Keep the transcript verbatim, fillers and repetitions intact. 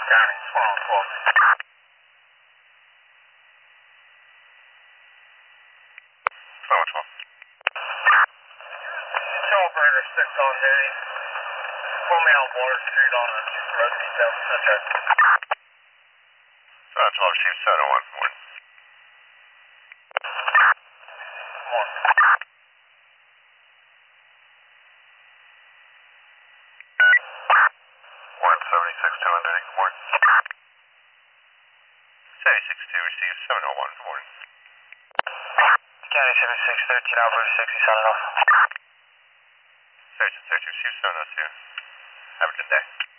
County, twelve, twelve. twelve, twelve. Show operator six on duty. Pull me out Water Street on a road detail. Okay. twelve, twelve, Chief seven oh one, one. One. one seventy-six, two on duty, one. seventy-six, two, receive seven oh one, one. County seventy-six, thirteen, Alberta sixty, signing off. seventy-six, thirteen, receive seven oh two. Have a good day.